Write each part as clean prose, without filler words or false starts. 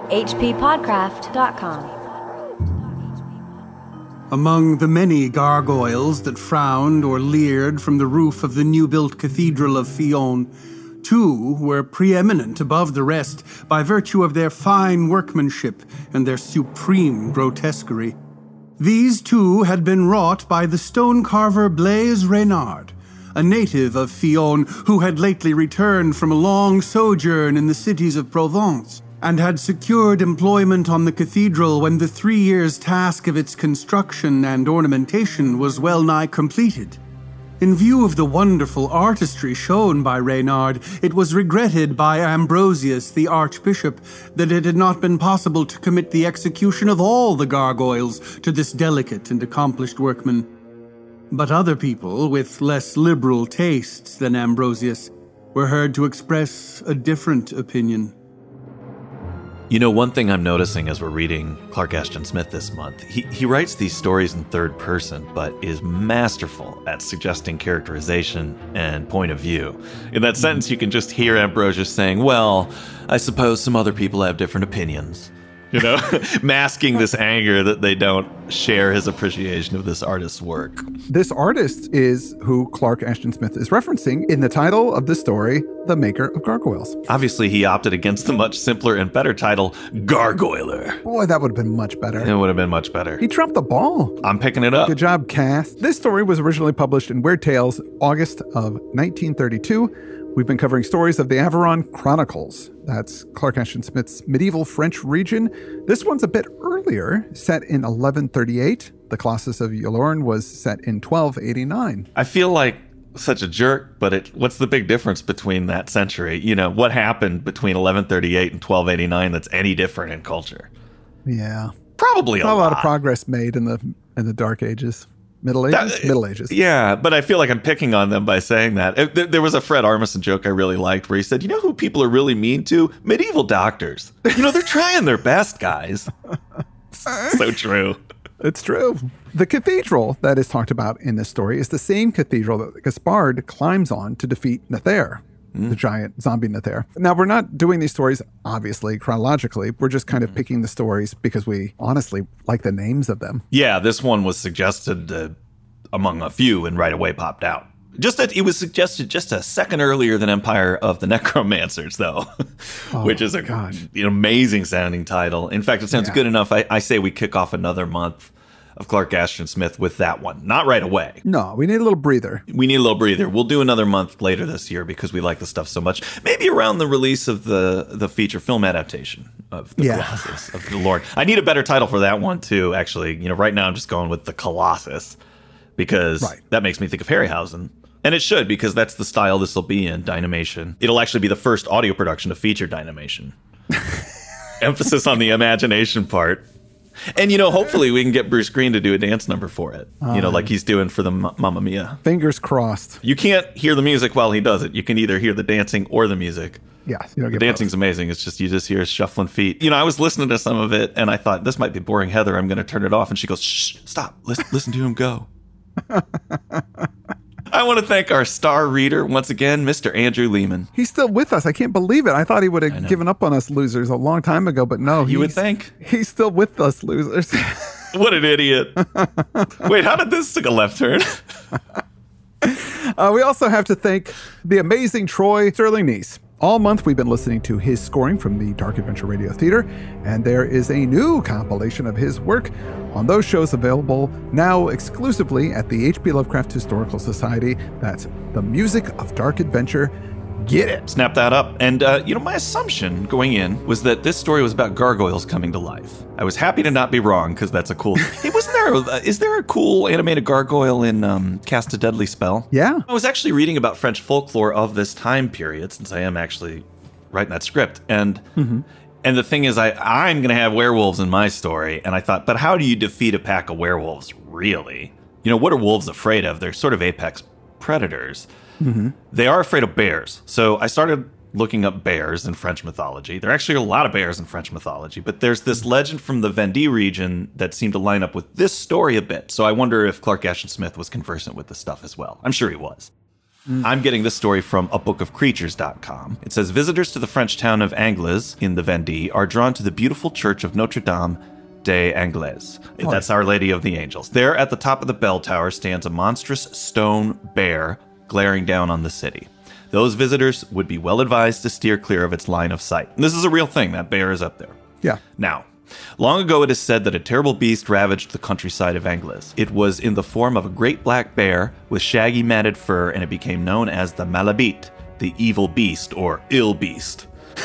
hppodcraft.com. Among the many gargoyles that frowned or leered from the roof of the new-built Cathedral of Fionn, two were preeminent above the rest by virtue of their fine workmanship and their supreme grotesquerie. These two had been wrought by the stone carver Blaise Reynard, a native of Fionn who had lately returned from a long sojourn in the cities of Provence, and had secured employment on the cathedral when the 3 years' task of its construction and ornamentation was well nigh completed. In view of the wonderful artistry shown by Reynard, it was regretted by Ambrosius, the archbishop, that it had not been possible to commit the execution of all the gargoyles to this delicate and accomplished workman. But other people, with less liberal tastes than Ambrosius, were heard to express a different opinion. You know, one thing I'm noticing as we're reading Clark Ashton Smith this month, he writes these stories in third person, but is masterful at suggesting characterization and point of view. In that sentence, you can just hear Ambrosius saying, well, I suppose some other people have different opinions. You know, masking this anger that they don't share his appreciation of this artist's work. This artist is who Clark Ashton Smith is referencing in the title of the story, The Maker of Gargoyles. Obviously, he opted against the much simpler and better title, Gargoyler. Boy, that would have been much better. It would have been much better. He dropped the ball. I'm picking it up. Good job, Cass. This story was originally published in Weird Tales, August of 1932. We've been covering stories of the Averon Chronicles. That's Clark Ashton Smith's medieval French region. This one's a bit earlier, set in 1138. The Colossus of Yulorn was set in 1289. I feel like such a jerk, but what's the big difference between that century? You know, what happened between 1138 and 1289 that's any different in culture? Yeah. Probably a lot of progress made in the Dark Ages. Middle Ages? Yeah, but I feel like I'm picking on them by saying that. There was a Fred Armisen joke I really liked where he said, you know who people are really mean to? Medieval doctors. You know, they're trying their best, guys. So true. It's true. The cathedral that is talked about in this story is the same cathedral that Gaspard climbs on to defeat Nether, the giant zombie Nether. Now, we're not doing these stories, obviously, chronologically. We're just kind of picking the stories because we honestly like the names of them. Yeah, this one was suggested among a few and right away popped out. It was suggested just a second earlier than Empire of the Necromancers, though, which is an amazing sounding title. In fact, it sounds good enough. I say we kick off another month of Clark Ashton Smith with that one. Not right away. No, we need a little breather. We'll do another month later this year because we like the stuff so much. Maybe around the release of the feature film adaptation of the Colossus of the Lord. I need a better title for that one too, actually. You know, right now I'm just going with the Colossus because that makes me think of Harryhausen. And it should, because that's the style this will be in, Dynamation. It'll actually be the first audio production to feature Dynamation. Emphasis on the imagination part. And, you know, hopefully we can get Bruce Green to do a dance number for it. You know, like he's doing for the Mamma Mia. Fingers crossed. You can't hear the music while he does it. You can either hear the dancing or the music. Yeah. The dancing's amazing. It's just, you just hear his shuffling feet. You know, I was listening to some of it and I thought, this might be boring, Heather. I'm going to turn it off. And she goes, shh, stop. Listen to him go. I want to thank our star reader once again, Mr. Andrew Lehman. He's still with us. I can't believe it. I thought he would have given up on us losers a long time ago, but no. You would think. He's still with us, losers. What an idiot. Wait, how did this take a left turn? We also have to thank the amazing Troy Sterling-Neese. All month, we've been listening to his scoring from the Dark Adventure Radio Theater, and there is a new compilation of his work on those shows available now exclusively at the H.P. Lovecraft Historical Society. That's The Music of Dark Adventure. Get it. Snap that up. And, you know, my assumption going in was that this story was about gargoyles coming to life. I was happy to not be wrong, because that's a cool... Hey, is there a cool animated gargoyle in Cast a Deadly Spell? Yeah. I was actually reading about French folklore of this time period, since I am actually writing that script. And the thing is, I'm going to have werewolves in my story. And I thought, but how do you defeat a pack of werewolves, really? You know, what are wolves afraid of? They're sort of apex predators. They are afraid of bears. So I started looking up bears in French mythology. There are actually a lot of bears in French mythology, but there's this legend from the Vendée region that seemed to line up with this story a bit. So I wonder if Clark Ashton Smith was conversant with this stuff as well. I'm sure he was. I'm getting this story from abookofcreatures.com. It says, visitors to the French town of Angles in the Vendée are drawn to the beautiful church of Notre Dame des Anglais. That's Our Lady of the Angels. There at the top of the bell tower stands a monstrous stone bear glaring down on the city. Those visitors would be well advised to steer clear of its line of sight. And this is a real thing. That bear is up there. Yeah. Now, long ago it is said that a terrible beast ravaged the countryside of Angles. It was in the form of a great black bear with shaggy matted fur, and it became known as the Malabite, the evil beast or ill beast.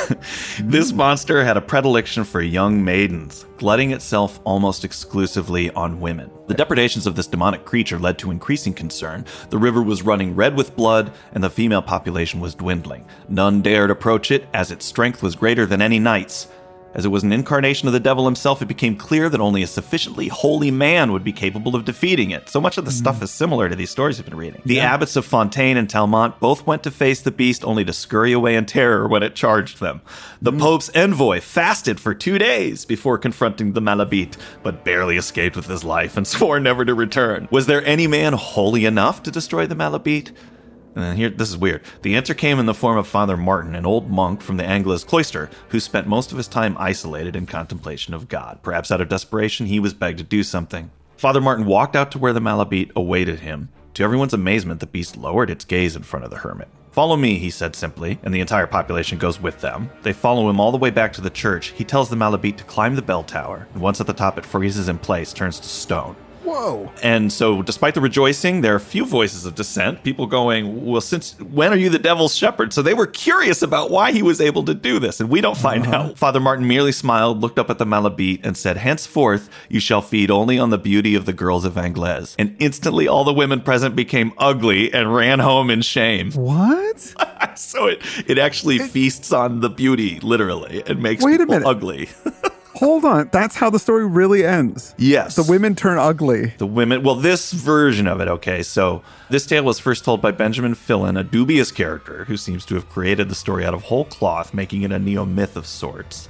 This monster had a predilection for young maidens, glutting itself almost exclusively on women. The depredations of this demonic creature led to increasing concern. The river was running red with blood, and the female population was dwindling. None dared approach it, as its strength was greater than any knight's. As it was an incarnation of the devil himself, it became clear that only a sufficiently holy man would be capable of defeating it. So much of the stuff is similar to these stories we've been reading. The abbots of Fontaine and Talmont both went to face the beast, only to scurry away in terror when it charged them. The Pope's envoy fasted for 2 days before confronting the Malabite, but barely escaped with his life and swore never to return. Was there any man holy enough to destroy the Malabite? And here, this is weird. The answer came in the form of Father Martin, an old monk from the Angles cloister, who spent most of his time isolated in contemplation of God. Perhaps out of desperation, he was begged to do something. Father Martin walked out to where the Malabite awaited him. To everyone's amazement, the beast lowered its gaze in front of the hermit. "Follow me," he said simply, and the entire population goes with them. They follow him all the way back to the church. He tells the Malabite to climb the bell tower, and once at the top, it freezes in place, turns to stone. Whoa. And so, despite the rejoicing, there are a few voices of dissent. People going, well, since when are you the devil's shepherd? So they were curious about why he was able to do this, and we don't find out. Father Martin merely smiled, looked up at the Malabite, and said, "Henceforth, you shall feed only on the beauty of the girls of Angles." And instantly, all the women present became ugly and ran home in shame. What? So it actually feasts on the beauty, literally. It makes people ugly. Hold on. That's how the story really ends. Yes. The women turn ugly. The women, well, this version of it, okay. So this tale was first told by Benjamin Fillon, a dubious character who seems to have created the story out of whole cloth, making it a neo-myth of sorts.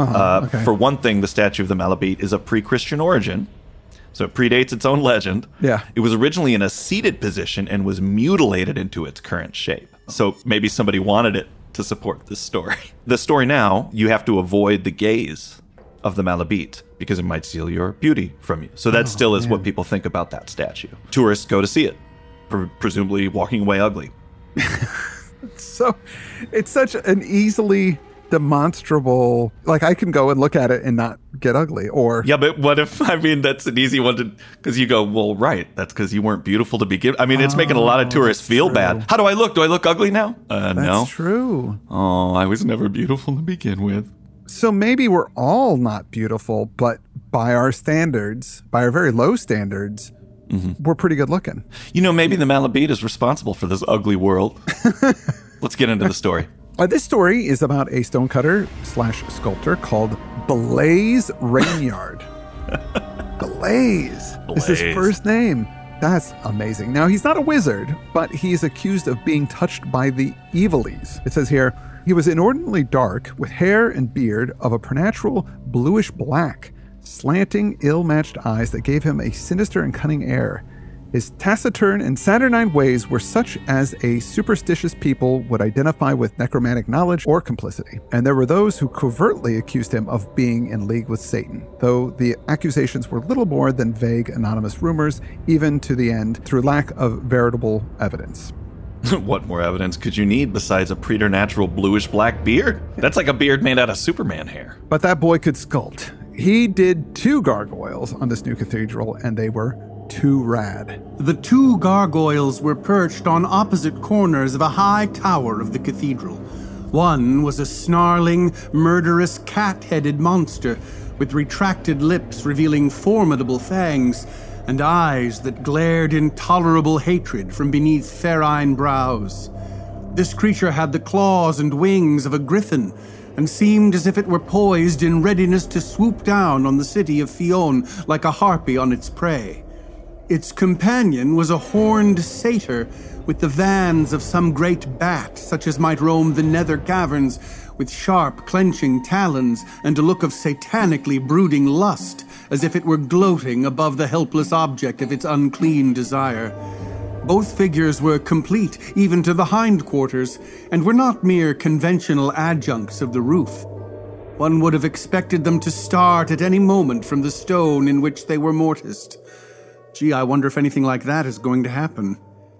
For one thing, the statue of the Malabite is of pre-Christian origin, so it predates its own legend. Yeah. It was originally in a seated position and was mutilated into its current shape. So maybe somebody wanted it to support this story. The story now, you have to avoid the gaze of the Malabite because it might steal your beauty from you. So that still is what people think about that statue. Tourists go to see it, presumably walking away ugly. So it's such an easily demonstrable, like I can go and look at it and not get ugly. Or yeah, but what if, I mean, that's an easy one to, because you go, well, right, that's because you weren't beautiful to begin. I mean, it's making a lot of tourists feel bad. How do I look? Do I look ugly now? No. That's true. Oh, I was never beautiful to begin with. So maybe we're all not beautiful, but by our standards, by our very low standards, we're pretty good looking. You know, maybe the Malabite is responsible for this ugly world. Let's get into the story. This story is about a stonecutter / sculptor called Blaise Rainyard. Blaise is his first name. That's amazing. Now, he's not a wizard, but he's accused of being touched by the Evilies. It says here, he was inordinately dark, with hair and beard of a preternatural bluish black, slanting, ill-matched eyes that gave him a sinister and cunning air. His taciturn and saturnine ways were such as a superstitious people would identify with necromantic knowledge or complicity. And there were those who covertly accused him of being in league with Satan, though the accusations were little more than vague, anonymous rumors, even to the end, through lack of veritable evidence. What more evidence could you need besides a preternatural bluish-black beard? That's like a beard made out of Superman hair. But that boy could sculpt. He did 2 gargoyles on this new cathedral, and they were too rad. The 2 gargoyles were perched on opposite corners of a high tower of the cathedral. One was a snarling, murderous, cat-headed monster with retracted lips revealing formidable fangs, and eyes that glared intolerable hatred from beneath ferine brows. This creature had the claws and wings of a griffin, and seemed as if it were poised in readiness to swoop down on the city of Fion like a harpy on its prey. Its companion was a horned satyr with the vans of some great bat, such as might roam the nether caverns, with sharp, clenching talons and a look of satanically brooding lust, as if it were gloating above the helpless object of its unclean desire. Both figures were complete, even to the hindquarters, and were not mere conventional adjuncts of the roof. One would have expected them to start at any moment from the stone in which they were mortised. Gee, I wonder if anything like that is going to happen.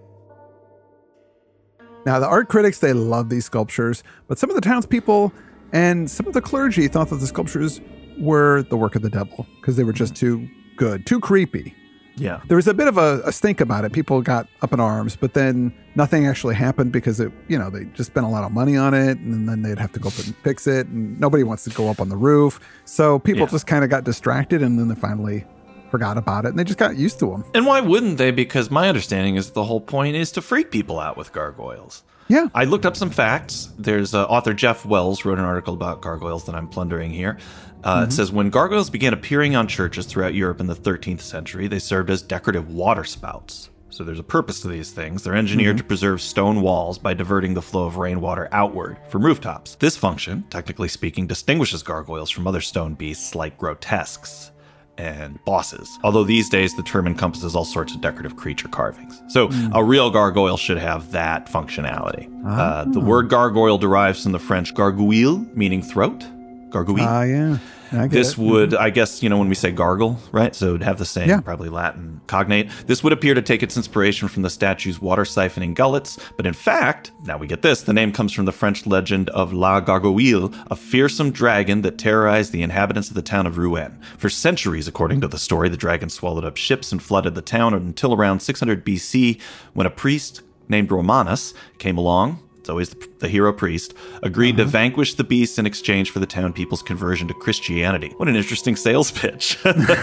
Now, the art critics, they love these sculptures, but some of the townspeople and some of the clergy thought that the sculptures were the work of the devil because they were just too good, too creepy. Yeah. There was a bit of a stink about it. People got up in arms, but then nothing actually happened because they just spent a lot of money on it, and then they'd have to go up and fix it, and nobody wants to go up on the roof. So people just kind of got distracted, and then they finally forgot about it, and they just got used to them. And why wouldn't they? Because my understanding is the whole point is to freak people out with gargoyles. Yeah. I looked up some facts. There's author Jeff Wells wrote an article about gargoyles that I'm plundering here. It says, when gargoyles began appearing on churches throughout Europe in the 13th century, they served as decorative water spouts. So there's a purpose to these things. They're engineered to preserve stone walls by diverting the flow of rainwater outward from rooftops. This function, technically speaking, distinguishes gargoyles from other stone beasts like grotesques and bosses. Although these days the term encompasses all sorts of decorative creature carvings. So a real gargoyle should have that functionality. The word gargoyle derives from the French gargouille, meaning throat. Gargouille. Yeah. This would, I guess, when we say gargle, right? So it'd have the same, probably Latin cognate. This would appear to take its inspiration from the statue's water siphoning gullets. But in fact, now we get this, the name comes from the French legend of La Gargouille, a fearsome dragon that terrorized the inhabitants of the town of Rouen. For centuries, according to the story, the dragon swallowed up ships and flooded the town until around 600 BC, when a priest named Romanus came along. It's always the hero priest, agreed to vanquish the beast in exchange for the town people's conversion to Christianity. What an interesting sales pitch.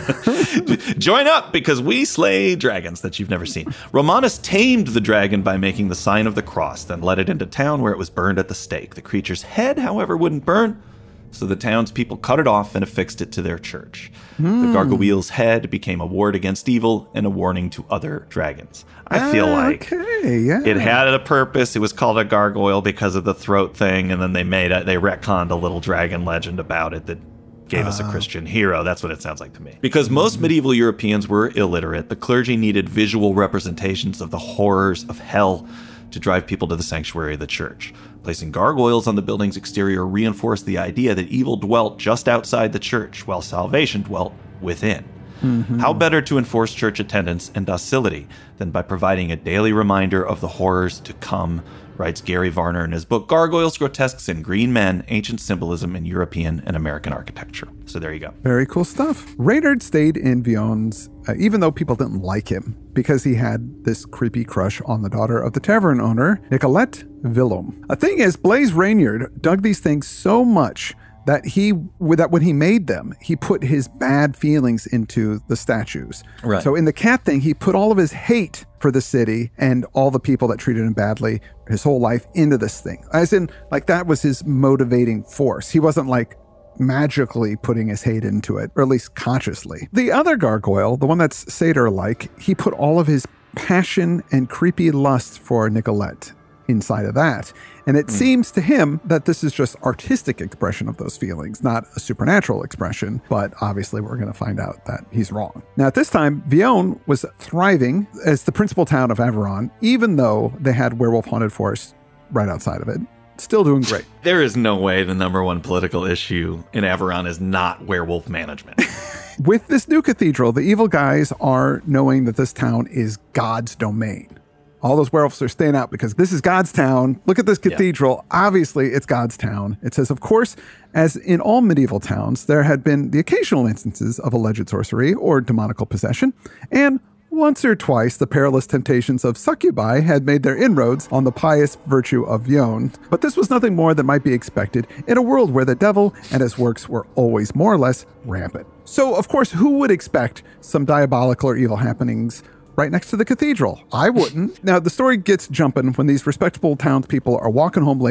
Join up because we slay dragons that you've never seen. Romanus tamed the dragon by making the sign of the cross, then led it into town where it was burned at the stake. The creature's head, however, wouldn't burn, so the townspeople cut it off and affixed it to their church. The gargoyle's head became a ward against evil and a warning to other dragons. I feel like it had a purpose. It was called a gargoyle because of the throat thing, and then they retconned a little dragon legend about it that gave us a Christian hero. That's what it sounds like to me. Because most medieval Europeans were illiterate, the clergy needed visual representations of the horrors of hell to drive people to the sanctuary of the church. Placing gargoyles on the building's exterior reinforced the idea that evil dwelt just outside the church, while salvation dwelt within. How better to enforce church attendance and docility than by providing a daily reminder of the horrors to come, writes Gary Varner in his book, Gargoyles, Grotesques, and Green Men, Ancient Symbolism in European and American Architecture. So there you go. Very cool stuff. Reynard stayed in Vions, even though people didn't like him, because he had this creepy crush on the daughter of the tavern owner, Nicolette Villaume. A thing is, Blaise Reynard dug these things so much that when he made them, he put his bad feelings into the statues. Right. So in the cat thing, he put all of his hate for the city and all the people that treated him badly his whole life into this thing. As in, like, that was his motivating force. He wasn't like magically putting his hate into it, or at least consciously. The other gargoyle, the one that's satyr-like, he put all of his passion and creepy lust for Nicolette inside of that. And it seems to him that this is just artistic expression of those feelings, not a supernatural expression. But obviously we're going to find out that he's wrong. Now, at this time, Vion was thriving as the principal town of Averon, even though they had werewolf-haunted forests right outside of it. Still doing great. There is no way the number one political issue in Averon is not werewolf management. With this new cathedral, the evil guys are knowing that this town is God's domain. All those werewolves are staying out because this is God's town. Look at this cathedral. Yeah. Obviously, it's God's town. It says, of course, as in all medieval towns, there had been the occasional instances of alleged sorcery or demonical possession, and once or twice, the perilous temptations of succubi had made their inroads on the pious virtue of Vion. But this was nothing more than might be expected in a world where the devil and his works were always more or less rampant. So, of course, who would expect some diabolical or evil happenings right next to the cathedral? I wouldn't. Now, the story gets jumping when these respectable townspeople are walking home late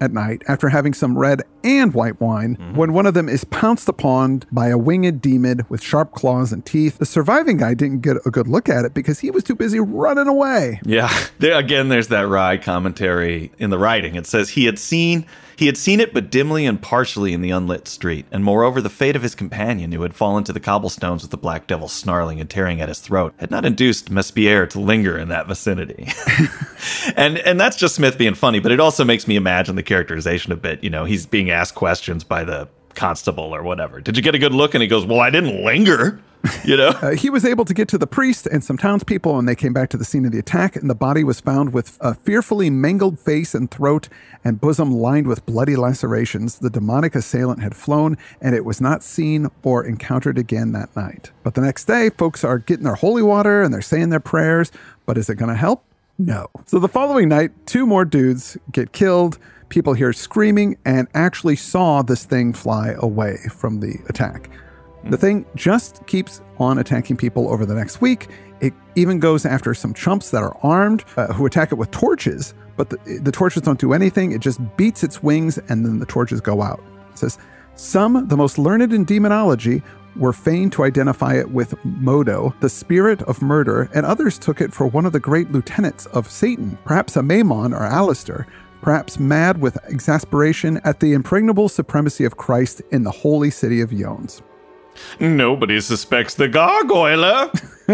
at night after having some red and white wine when one of them is pounced upon by a winged demon with sharp claws and teeth. The surviving guy didn't get a good look at it because he was too busy running away. Yeah. There's that wry commentary in the writing. It says he had seen it but dimly and partially in the unlit street, and moreover the fate of his companion, who had fallen to the cobblestones with the black devil snarling and tearing at his throat, had not induced Mespierre to linger in that vicinity. and that's just Smith being funny, but it also makes me imagine the characterization a bit. You know, he's being asked questions by the constable or whatever. Did you get a good look? And he goes, well, I didn't linger. You know, he was able to get to the priest and some townspeople, and they came back to the scene of the attack, and the body was found with a fearfully mangled face and throat and bosom lined with bloody lacerations. The demonic assailant had flown, and it was not seen or encountered again that night. But the next day, folks are getting their holy water and they're saying their prayers, but is it going to help? No. So the following night, 2 more dudes get killed. People hear screaming and actually saw this thing fly away from the attack. The thing just keeps on attacking people over the next week. It even goes after some chumps that are armed who attack it with torches, but the torches don't do anything. It just beats its wings and then the torches go out. It says, some, the most learned in demonology, were fain to identify it with Modo, the spirit of murder, and others took it for one of the great lieutenants of Satan, perhaps a Mammon or Alistair, perhaps mad with exasperation at the impregnable supremacy of Christ in the holy city of Yones. Nobody suspects the gargoyle.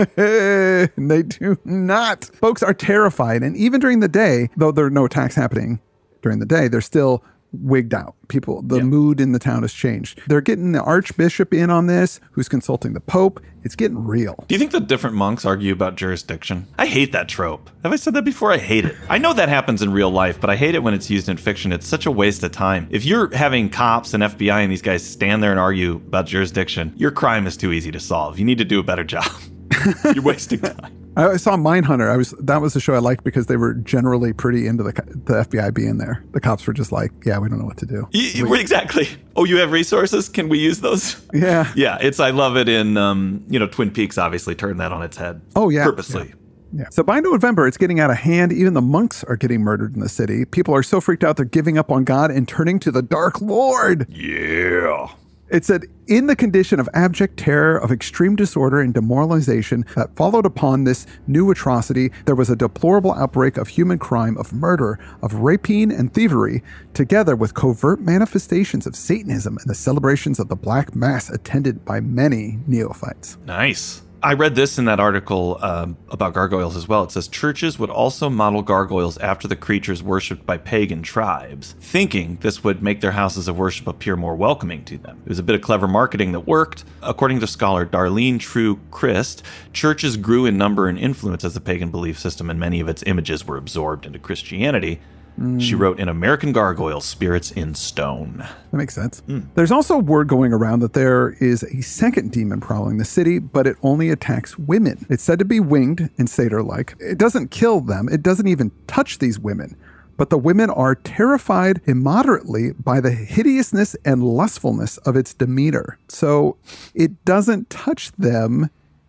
They do not. Folks are terrified, and even during the day, though there are no attacks happening during the day, they're still wigged out. The mood in the town has changed. They're getting the archbishop in on this, who's consulting the pope. It's getting real. Do you think the different monks argue about jurisdiction? I hate that trope. Have I said that before? I hate it. I know that happens in real life, but I hate it when it's used in fiction. It's such a waste of time. If you're having cops and FBI and these guys stand there and argue about jurisdiction, your crime is too easy to solve. You need to do a better job. You're wasting time. I saw Mindhunter. That was the show I liked because they were generally pretty into the FBI being there. The cops were just like, yeah, we don't know what to do. Exactly. Oh, you have resources? Can we use those? Yeah. Yeah. I love it in, Twin Peaks obviously turned that on its head. Oh, yeah. Purposely. Yeah. So by November, it's getting out of hand. Even the monks are getting murdered in the city. People are so freaked out, they're giving up on God and turning to the Dark Lord. Yeah. It said, in the condition of abject terror, of extreme disorder and demoralization that followed upon this new atrocity, there was a deplorable outbreak of human crime, of murder, of rapine and thievery, together with covert manifestations of Satanism and the celebrations of the Black Mass attended by many neophytes. Nice. I read this in that article about gargoyles as well. It says churches would also model gargoyles after the creatures worshipped by pagan tribes, thinking this would make their houses of worship appear more welcoming to them. It was a bit of clever marketing that worked. According to scholar Darlene True Christ, churches grew in number and influence as the pagan belief system and many of its images were absorbed into Christianity. She wrote in American Gargoyles, Spirits in Stone. That makes sense. There's also word going around that there is a second demon prowling the city, but it only attacks women. It's said to be winged and satyr-like. It doesn't kill them. It doesn't even touch these women. But the women are terrified immoderately by the hideousness and lustfulness of its demeanor. So it doesn't touch them.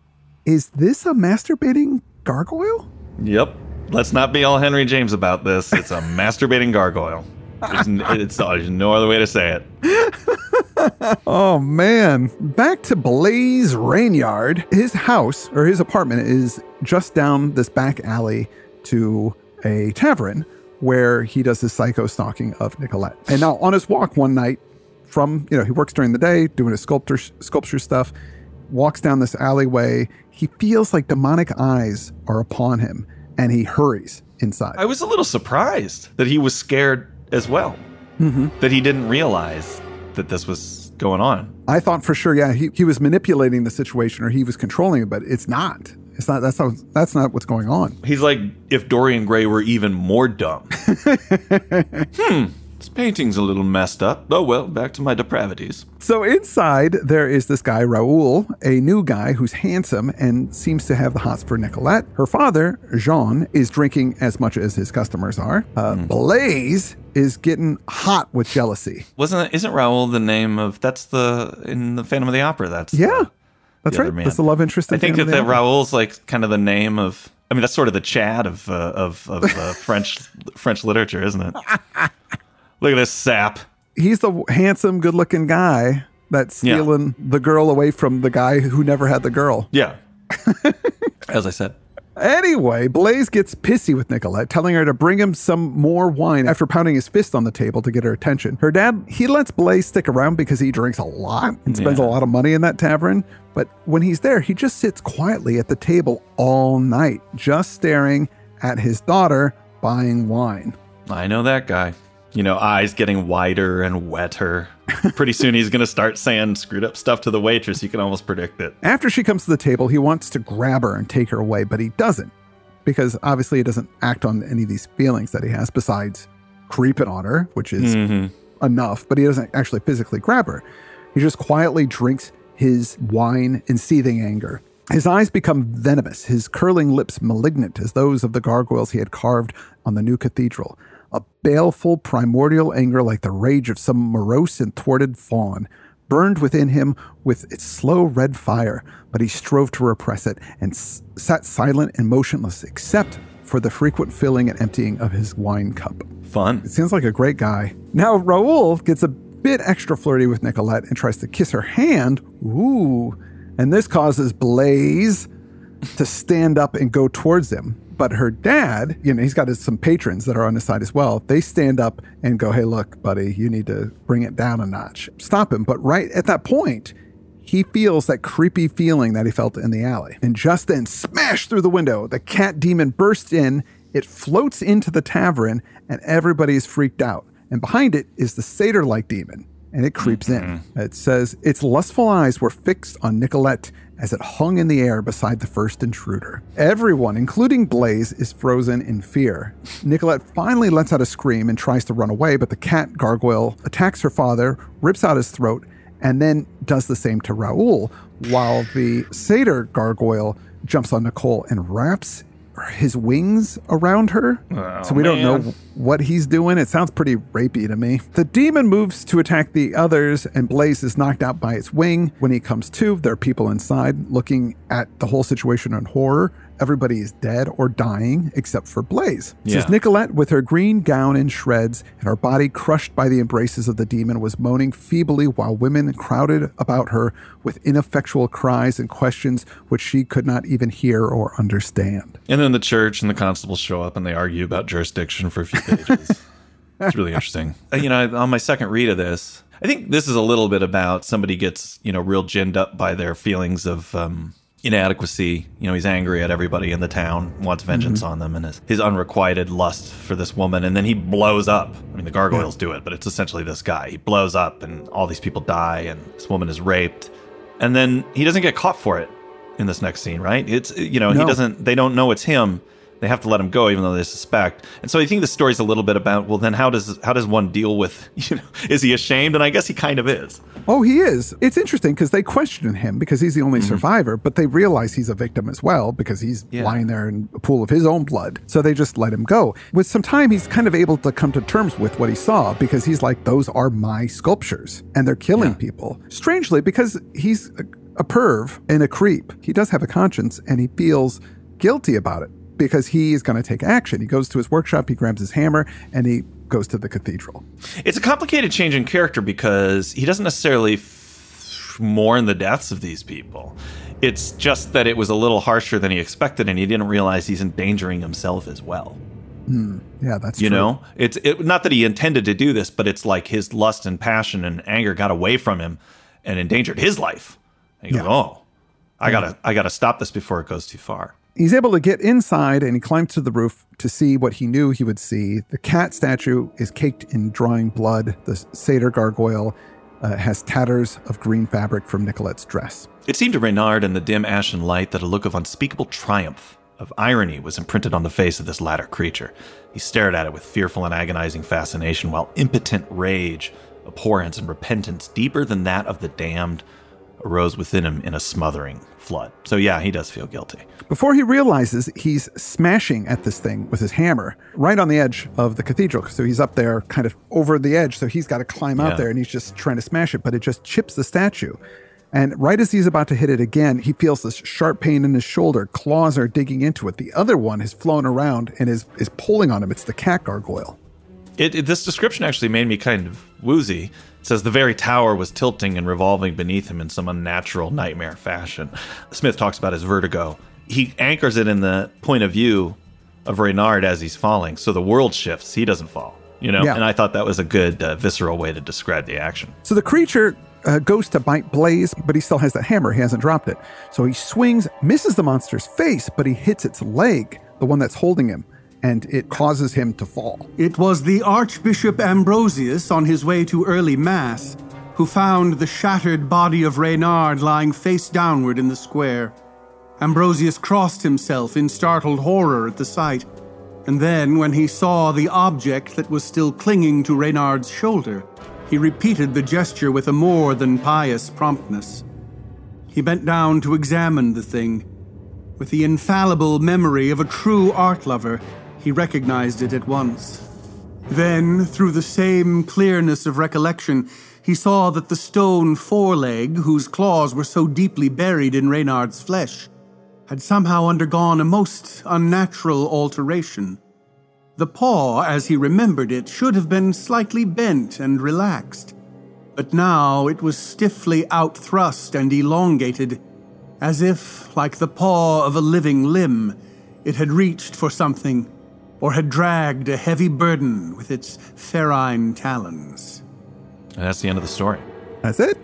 Is this a masturbating gargoyle? Yep. Let's not be all Henry James about this. It's a masturbating gargoyle. There's no other way to say it. Oh, man. Back to Blaise Rainyard. His house, or his apartment, is just down this back alley to a tavern where he does his psycho stalking of Nicolette. And now on his walk one night from, he works during the day doing his sculpture stuff, walks down this alleyway. He feels like demonic eyes are upon him. And he hurries inside. I was a little surprised that he was scared as well. That he didn't realize that this was going on. I thought for sure, yeah, he was manipulating the situation or he was controlling it, but it's not. It's not. That's not what's going on. He's like if Dorian Gray were even more dumb. This painting's a little messed up. Oh, well, back to my depravities. So inside, there is this guy, Raoul, a new guy who's handsome and seems to have the hots for Nicolette. Her father, Jean, is drinking as much as his customers are. Blaise is getting hot with jealousy. Isn't Raoul the name of, in the Phantom of the Opera? That's right. That's the love interest. I think that Raoul's like kind of the name of, that's sort of the Chad of French literature, isn't it? Look at this sap. He's the handsome, good-looking guy that's stealing the girl away from the guy who never had the girl. Yeah. As I said. Anyway, Blaze gets pissy with Nicolette, telling her to bring him some more wine after pounding his fist on the table to get her attention. Her dad, he lets Blaze stick around because he drinks a lot and spends a lot of money in that tavern. But when he's there, he just sits quietly at the table all night, just staring at his daughter buying wine. I know that guy. You know, eyes getting wider and wetter. Pretty soon he's going to start saying screwed up stuff to the waitress. You can almost predict it. After she comes to the table, he wants to grab her and take her away, but he doesn't. Because obviously he doesn't act on any of these feelings that he has besides creeping on her, which is enough, but he doesn't actually physically grab her. He just quietly drinks his wine in seething anger. His eyes become venomous, his curling lips malignant as those of the gargoyles he had carved on the new cathedral. A baleful, primordial anger like the rage of some morose and thwarted fawn burned within him with its slow red fire, but he strove to repress it and sat silent and motionless, except for the frequent filling and emptying of his wine cup. Fun. It seems like a great guy. Now, Raoul gets a bit extra flirty with Nicolette and tries to kiss her hand. Ooh. And this causes Blaze to stand up and go towards him. But her dad, you know, he's got some patrons that are on his side as well. They stand up and go, hey, look, buddy, you need to bring it down a notch. Stop him. But right at that point, he feels that creepy feeling that he felt in the alley. And just then, smash through the window, the cat demon bursts in. It floats into the tavern, and everybody is freaked out. And behind it is the satyr-like demon, and it creeps in. It says its lustful eyes were fixed on Nicolette as it hung in the air beside the first intruder. Everyone, including Blaze, is frozen in fear. Nicolette finally lets out a scream and tries to run away, but the cat gargoyle attacks her father, rips out his throat, and then does the same to Raoul, while the satyr gargoyle jumps on Nicole and wraps his wings around her. So we don't know what he's doing. It sounds pretty rapey to me. The demon moves to attack the others, and Blaze is knocked out by its wing. When he comes to, there are people inside looking at the whole situation in horror. Everybody is dead or dying except for Blaze. Says Nicolette, with her green gown in shreds and her body crushed by the embraces of the demon, was moaning feebly while women crowded about her with ineffectual cries and questions which she could not even hear or understand. And then the church and the constables show up and they argue about jurisdiction for a few pages. It's really interesting. You know, on my second read of this, I think this is a little bit about somebody gets, you know, real ginned up by their feelings of inadequacy. You know, he's angry at everybody in the town, wants vengeance on them, and his unrequited lust for this woman, and then he blows up. I mean, the gargoyles do it, but it's essentially this guy. He blows up, and all these people die, and this woman is raped, and then he doesn't get caught for it in this next scene, right? It's, you know, he doesn't, they don't know it's him. They have to let him go, even though they suspect. And so I think the story's a little bit about, well, then how does one deal with, you know, is he ashamed? And I guess he kind of is. Oh, he is. It's interesting because they question him because he's the only survivor, but they realize he's a victim as well because he's lying there in a pool of his own blood. So they just let him go. With some time, he's kind of able to come to terms with what he saw because he's like, those are my sculptures and they're killing people. Strangely, because he's a perv and a creep, he does have a conscience and he feels guilty about it, because he is going to take action. He goes to his workshop, he grabs his hammer, and he goes to the cathedral. It's a complicated change in character because he doesn't necessarily mourn the deaths of these people. It's just that it was a little harsher than he expected, and he didn't realize he's endangering himself as well. Yeah, that's true. You know, it's not that he intended to do this, but it's like his lust and passion and anger got away from him and endangered his life. And he goes, oh, I gotta stop this before it goes too far. He's able to get inside and he climbs to the roof to see what he knew he would see. The cat statue is caked in drying blood. The satyr gargoyle has tatters of green fabric from Nicolette's dress. It seemed to Reynard in the dim ashen light that a look of unspeakable triumph, of irony, was imprinted on the face of this latter creature. He stared at it with fearful and agonizing fascination, while impotent rage, abhorrence, and repentance deeper than that of the damned arose within him in a smothering flood. So yeah, he does feel guilty. Before he realizes, he's smashing at this thing with his hammer right on the edge of the cathedral. So he's up there kind of over the edge. So he's got to climb out there and he's just trying to smash it, but it just chips the statue. And right as he's about to hit it again, he feels this sharp pain in his shoulder. Claws are digging into it. The other one has flown around and is pulling on him. It's the cat gargoyle. This description actually made me kind of woozy. It says the very tower was tilting and revolving beneath him in some unnatural nightmare fashion. Smith talks about his vertigo. He anchors it in the point of view of Reynard as he's falling, so the world shifts. He doesn't fall, Yeah. And I thought that was a good visceral way to describe the action. So the creature goes to bite Blaze, but he still has that hammer. He hasn't dropped it. So he swings, misses the monster's face, but he hits its leg, the one that's holding him, and it causes him to fall. It was the Archbishop Ambrosius on his way to early mass who found the shattered body of Reynard lying face downward in the square. Ambrosius crossed himself in startled horror at the sight, and then when he saw the object that was still clinging to Reynard's shoulder, he repeated the gesture with a more than pious promptness. He bent down to examine the thing. With the infallible memory of a true art lover, he recognized it at once. Then, through the same clearness of recollection, he saw that the stone foreleg, whose claws were so deeply buried in Reynard's flesh, had somehow undergone a most unnatural alteration. The paw, as he remembered it, should have been slightly bent and relaxed, but now it was stiffly outthrust and elongated, as if, like the paw of a living limb, it had reached for something, or had dragged a heavy burden with its ferine talons. And that's the end of the story. That's it?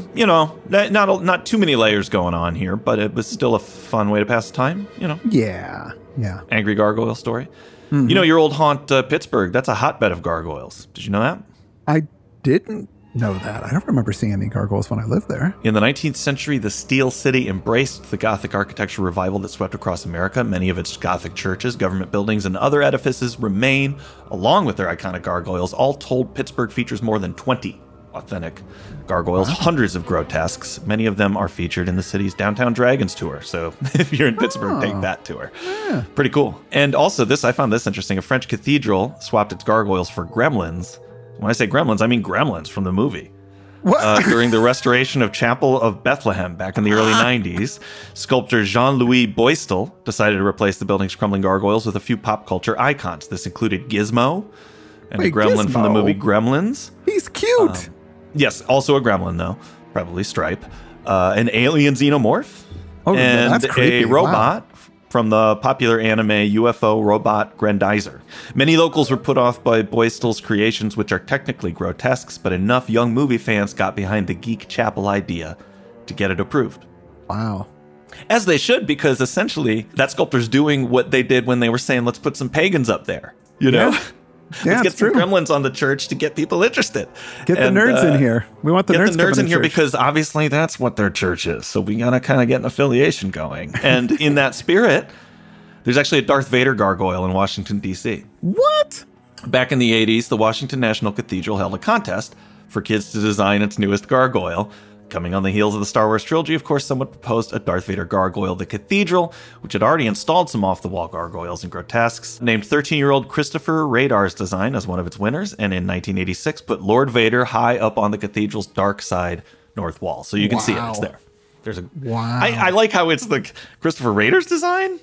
Not too many layers going on here, but it was still a fun way to pass the time, Yeah. Angry gargoyle story. Mm-hmm. Your old haunt, Pittsburgh, that's a hotbed of gargoyles. Did you know that? I didn't know that. I don't remember seeing any gargoyles when I lived there. In the 19th century, the Steel City embraced the Gothic architecture revival that swept across America. Many of its Gothic churches, government buildings, and other edifices remain, along with their iconic gargoyles. All told, Pittsburgh features more than 20 authentic gargoyles, hundreds of grotesques. Many of them are featured in the city's Downtown Dragons tour. So if you're in Pittsburgh, take that tour. Yeah. Pretty cool. And also I found this interesting. A French cathedral swapped its gargoyles for gremlins. When I say gremlins, I mean gremlins from the movie. During the restoration of Chapel of Bethlehem back in the early 90s, sculptor Jean-Louis Boistel decided to replace the building's crumbling gargoyles with a few pop culture icons. This included Gizmo and the gremlin from the movie Gremlins. He's cute. Yes, also a gremlin, though. Probably Stripe. An alien xenomorph. And that's creepy. A robot from the popular anime UFO robot Grandizer. Many locals were put off by Boistel's creations, which are technically grotesques, but enough young movie fans got behind the Geek Chapel idea to get it approved. Wow. As they should, because essentially that sculptor's doing what they did when they were saying, let's put some pagans up there. Yeah. Let's get some gremlins on the church to get people interested. Get the nerds in here. We want the nerds in here because obviously that's what their church is. So we got to kind of get an affiliation going. And in that spirit, there's actually a Darth Vader gargoyle in Washington, D.C. What? Back in the 80s, the Washington National Cathedral held a contest for kids to design its newest gargoyle. Coming on the heels of the Star Wars trilogy, of course, someone proposed a Darth Vader gargoyle. The cathedral, which had already installed some off-the-wall gargoyles and grotesques, named 13-year-old Christopher Radar's design as one of its winners, and in 1986 put Lord Vader high up on the cathedral's dark side north wall. So you can see it. It's there. There's a wow. I like how it's the Christopher Radar's design.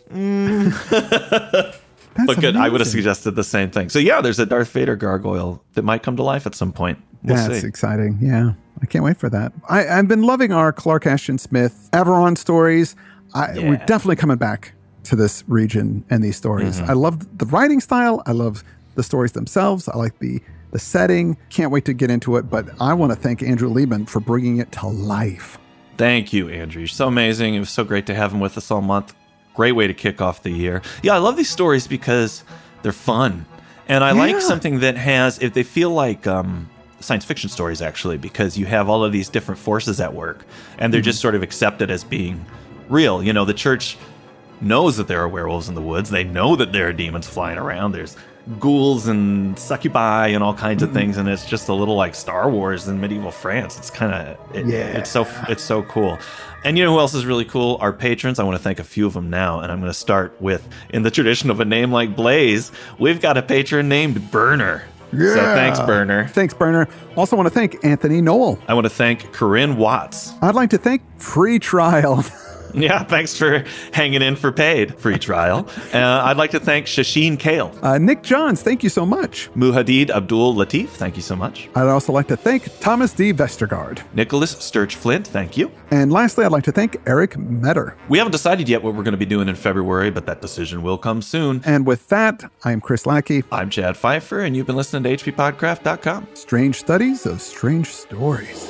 But good. Amazing. I would have suggested the same thing. So yeah, there's a Darth Vader gargoyle that might come to life at some point. That's exciting. Yeah. I can't wait for that. I've been loving our Clark Ashton Smith Averon stories. We're definitely coming back to this region and these stories. Mm-hmm. I love the writing style. I love the stories themselves. I like the setting. Can't wait to get into it. But I want to thank Andrew Leibman for bringing it to life. Thank you, Andrew. You're so amazing. It was so great to have him with us all month. Great way to kick off the year. Yeah, I love these stories because they're fun. And I like something that has, if they feel like science fiction stories, actually, because you have all of these different forces at work, and they're just sort of accepted as being real. You know, the church knows that there are werewolves in the woods. They know that there are demons flying around. There's ghouls and succubi and all kinds of things, and it's just a little like Star Wars in medieval France. It's kind of it's so cool. And you know who else is really cool? Our patrons. I want to thank a few of them now, and I'm going to start with, in the tradition of a name like Blaze, we've got a patron named Burner. Yeah. So thanks, Burner. Thanks, Burner. Also want to thank Anthony Noel. I want to thank Corinne Watts. I'd like to thank Free Trial. Yeah, thanks for hanging in for paid free trial. I'd like to thank Shasheen Kale. Nick Johns, thank you so much. Muhadid Abdul Latif, thank you so much. I'd also like to thank Thomas D. Vestergaard. Nicholas Sturge Flint, thank you. And lastly, I'd like to thank Eric Metter. We haven't decided yet what we're going to be doing in February, but that decision will come soon. And with that, I'm Chris Lackey. I'm Chad Pfeiffer, and you've been listening to HPPodcraft.com. Strange studies of strange stories.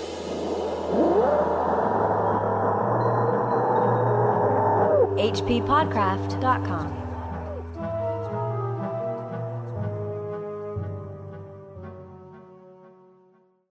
HPPodcraft.com.